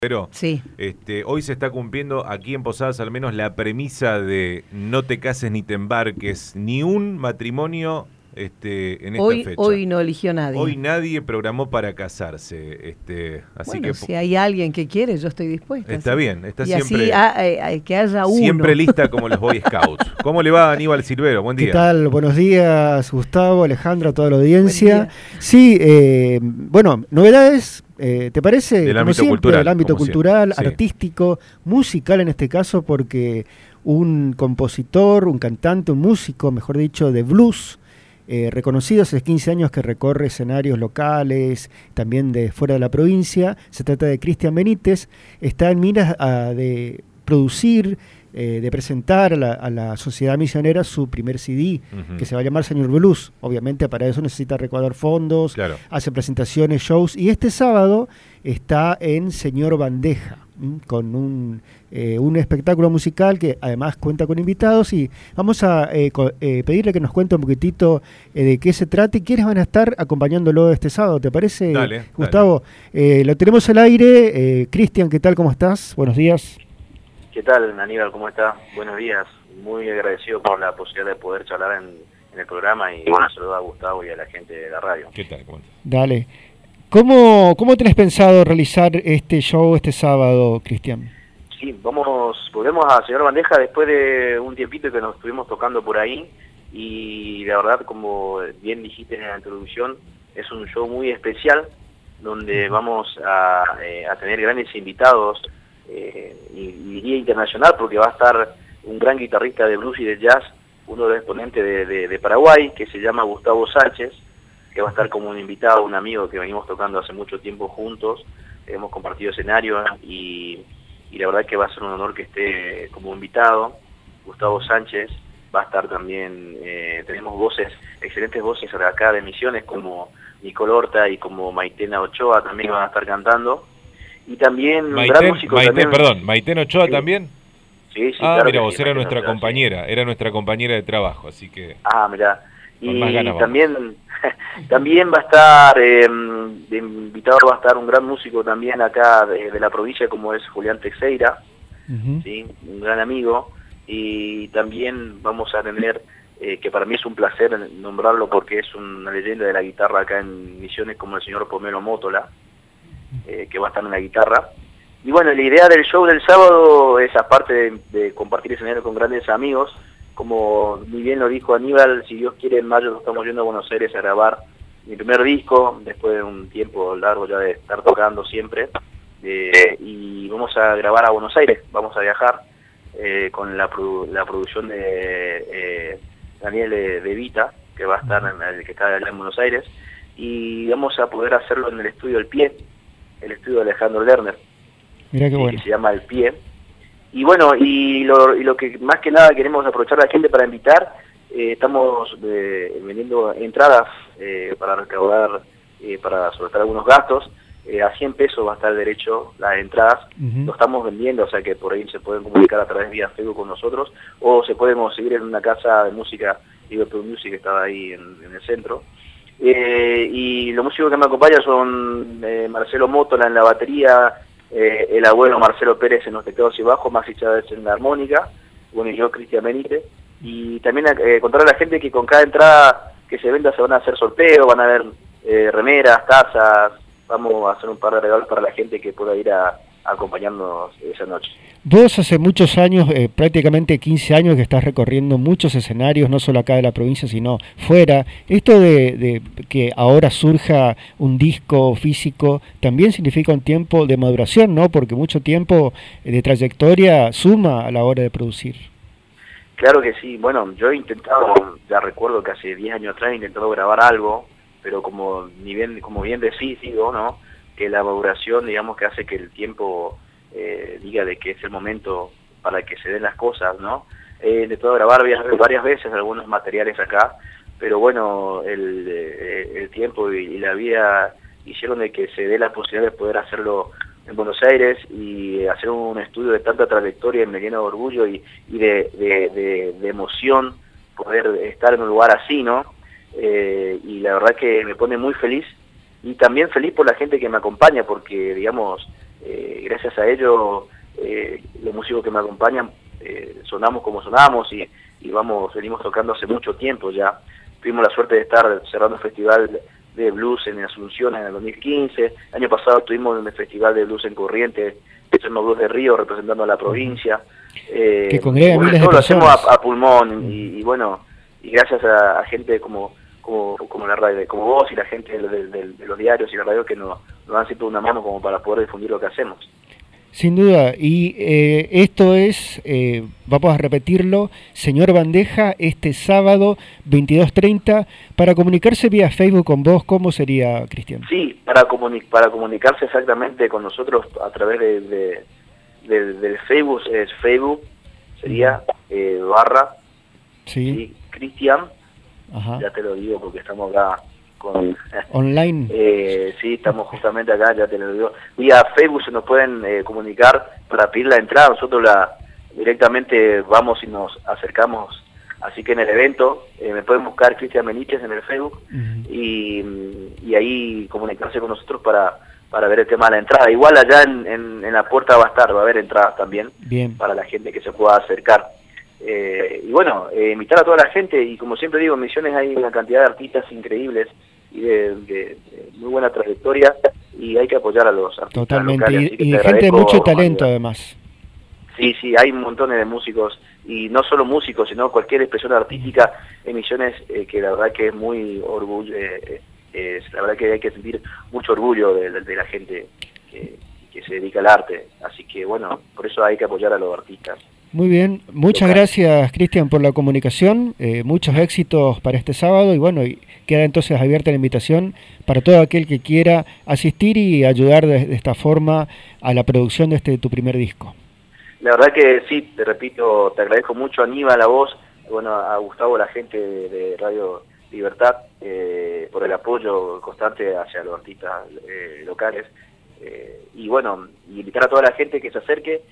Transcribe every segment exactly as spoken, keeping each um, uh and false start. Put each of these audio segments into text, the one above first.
Pero sí. este, hoy se está cumpliendo aquí en Posadas al menos la premisa de no te cases ni te embarques, ni un matrimonio este, en esta Hoy, fecha. hoy no eligió nadie. Hoy nadie programó para casarse. Este, así bueno, que si hay alguien que quiere, yo estoy dispuesta. Está ¿sí? bien, está y siempre. así a, a, que haya uno. Siempre lista como los Boy Scouts. ¿Cómo le va, Aníbal Silvero? Buen día. ¿Qué tal? Buenos días, Gustavo, Alejandra, toda la audiencia. Sí, eh, bueno, novedades. Eh, ¿Te parece? Del como ámbito siempre, cultural. del ámbito cultural, sí. artístico, musical en este caso, porque un compositor, un cantante, un músico, mejor dicho, de blues, eh, reconocido hace quince años que recorre escenarios locales, también de fuera de la provincia, se trata de Cristian Benítez, está en miras a, de producir, Eh, de presentar a la, a la sociedad misionera su primer C D, uh-huh. que se va a llamar Señor Blues. Obviamente para eso necesita recaudar fondos, claro. hace presentaciones, shows, y este sábado está en Señor Bandeja, ¿m? con un, eh, un espectáculo musical que además cuenta con invitados, y vamos a eh, co- eh, pedirle que nos cuente un poquitito eh, de qué se trata y quiénes van a estar acompañándolo este sábado. ¿Te parece, dale, Gustavo? Dale. Eh, lo tenemos al aire. Eh, Cristian, ¿qué tal? ¿Cómo estás? Buenos días. ¿Qué tal, Aníbal? ¿Cómo está? Buenos días. Muy agradecido por la posibilidad de poder charlar en, en el programa y bueno, saludo a Gustavo y a la gente de la radio. ¿Qué tal? ¿Cómo estás? Dale. ¿Cómo, ¿Cómo tenés pensado realizar este show este sábado, Cristian? Sí, vamos, volvemos a Señor Bandeja después de un tiempito que nos estuvimos tocando por ahí y la verdad, como bien dijiste en la introducción, es un show muy especial donde vamos a, eh, a tener grandes invitados. Eh, y, y diría internacional porque va a estar un gran guitarrista de blues y de jazz, uno de los exponentes de, de, de Paraguay, que se llama Gustavo Sánchez, que va a estar como un invitado, un amigo que venimos tocando hace mucho tiempo juntos, hemos compartido escenario y, y la verdad que va a ser un honor que esté como invitado. Gustavo Sánchez va a estar también, eh, tenemos voces, excelentes voces de acá de Misiones como Nicole Horta y como Maitena Ochoa también van a estar cantando. Y también Maiten, un gran músico Maiten, también. Perdón, ¿Maiten Ochoa sí. también? Sí, sí, ah, claro. mira, vos, sí, era Maiten nuestra Ochoa, compañera, sí. era nuestra compañera de trabajo, así que... Ah, mira. Y ganas, también también va a estar, eh, de invitado va a estar un gran músico también acá de, de la provincia como es Julián Teixeira, uh-huh. ¿sí? Un gran amigo. Y también vamos a tener, eh, que para mí es un placer nombrarlo porque es una leyenda de la guitarra acá en Misiones como el señor Pomelo Mótola, eh, que va a estar en la guitarra. Y bueno, la idea del show del sábado es, aparte de, de compartir escenario con grandes amigos, como muy bien lo dijo Aníbal, si Dios quiere en mayo nos estamos yendo a Buenos Aires a grabar mi primer disco, después de un tiempo largo ya de estar tocando siempre, eh, y vamos a grabar a Buenos Aires, vamos a viajar eh, con la, produ- la producción de eh, Daniel de, de Vita, que va a estar en el que está allá en Buenos Aires, y vamos a poder hacerlo en el estudio El Pie, el estudio de Alejandro Lerner. Mirá qué bueno. Que se llama El Pie. Y bueno, y lo, y lo que más que nada queremos aprovechar a la gente para invitar, eh, estamos eh, vendiendo entradas eh, para recaudar, eh, para soltar algunos gastos, eh, a cien pesos va a estar derecho las entradas, uh-huh. Lo estamos vendiendo, o sea que por ahí se pueden comunicar a través de vía Facebook con nosotros, o se pueden conseguir en una casa de música, Liverpool Music, que estaba ahí en, en el centro. Eh, y los músicos que me acompañan son eh, Marcelo Mótola en la batería, Eh, el abuelo Marcelo Pérez en los teclados y bajos, Maxi Chávez en la armónica, bueno, y yo, Cristian Benítez. Y también eh, contar a la gente que con cada entrada que se venda se van a hacer sorteos, van a haber eh, remeras, tazas, vamos a hacer un par de regalos para la gente que pueda ir a, a acompañarnos esa noche. Vos hace muchos años, eh, prácticamente quince años que estás recorriendo muchos escenarios, no solo acá de la provincia, sino fuera. Esto de, de que ahora surja un disco físico también significa un tiempo de maduración, ¿no? Porque mucho tiempo de trayectoria suma a la hora de producir. Claro que sí. Bueno, yo he intentado, ya recuerdo que hace diez años atrás he intentado grabar algo, pero como, ni bien, como bien decís, digo, ¿no? Que la maduración, digamos, que hace que el tiempo... Eh, diga de que es el momento para que se den las cosas, ¿no? He intentado grabar varias, varias veces algunos materiales acá, pero bueno, el, eh, el tiempo y, y la vida hicieron de que se dé la posibilidad de poder hacerlo en Buenos Aires y hacer un estudio de tanta trayectoria, me llena de orgullo y, y de, de, de, de emoción poder estar en un lugar así, ¿no? Eh, y la verdad que me pone muy feliz y también feliz por la gente que me acompaña, porque digamos, eh, gracias a ello, eh, los músicos que me acompañan eh, sonamos como sonamos y, y vamos venimos tocando hace mucho tiempo ya. Tuvimos la suerte de estar cerrando el festival de blues en Asunción en el dos mil quince. El año pasado estuvimos en el festival de blues en Corrientes, que son los Blues de Río, representando a la provincia. Eh, que congrega bueno, miles de todo lo personas. hacemos a, a pulmón y, y bueno, y gracias a, a gente como como como la radio, como vos y la gente de, de, de, de los diarios y la radio que nos, nos dan siempre una mano como para poder difundir lo que hacemos. Sin duda, y eh, esto es, eh, vamos a repetirlo, Señor Bandeja, este sábado veintidós treinta, para comunicarse vía Facebook con vos, ¿cómo sería, Cristian? Sí, para, comuni para comunicarse exactamente con nosotros a través de, de, de, del Facebook, es Facebook, sería eh, barra, sí, sí Cristian, ajá, ya te lo digo porque estamos acá con online. Eh, sí, estamos justamente acá, ya te lo digo. Vía Facebook se nos pueden eh, comunicar para pedir la entrada, nosotros la directamente vamos y nos acercamos, así que en el evento eh, me pueden buscar Cristian Meniches en el Facebook uh-huh. y, y ahí comunicarse con nosotros para, para ver el tema de la entrada. Igual allá en, en, en la puerta va a estar, va a haber entradas también. Bien. Para la gente que se pueda acercar. Eh, y bueno, eh, invitar a toda la gente, y como siempre digo, en Misiones hay una cantidad de artistas increíbles y de, de, de muy buena trayectoria, y hay que apoyar a los artistas totalmente locales. y, y de gente de mucho talento además. Sí, sí, hay montones de músicos, y no solo músicos, sino cualquier expresión artística en Misiones, eh, que la verdad que es muy orgullo, eh, eh, la verdad que hay que sentir mucho orgullo de, de, de la gente que, que se dedica al arte, así que bueno, por eso hay que apoyar a los artistas. Muy bien, muchas local. Gracias, Cristian, por la comunicación, eh, muchos éxitos para este sábado, y bueno, y queda entonces abierta la invitación para todo aquel que quiera asistir y ayudar de, de esta forma a la producción de este tu primer disco. La verdad que sí, te repito, te agradezco mucho, Aníbal, a vos, bueno, a Gustavo, la gente de, de Radio Libertad, eh, por el apoyo constante hacia los artistas eh, locales, eh, y bueno, y invitar a toda la gente que se acerque,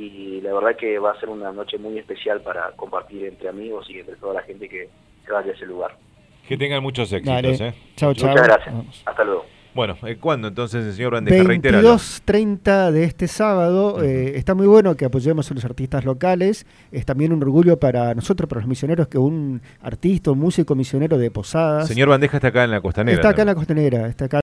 y la verdad que va a ser una noche muy especial para compartir entre amigos y entre toda la gente que, que vaya a ese lugar. Que tengan muchos éxitos. Dale. ¿eh? Chao, chao. Muchas gracias. Vamos. Hasta luego. Bueno, ¿cuándo entonces el señor Bandeja? veintidós treinta de este sábado. Uh-huh. eh, está muy bueno que apoyemos a los artistas locales. Es también un orgullo para nosotros, para los misioneros, que un artista, un músico misionero de Posadas. Señor Bandeja está acá en la Costanera. Está acá también. en la Costanera. Está acá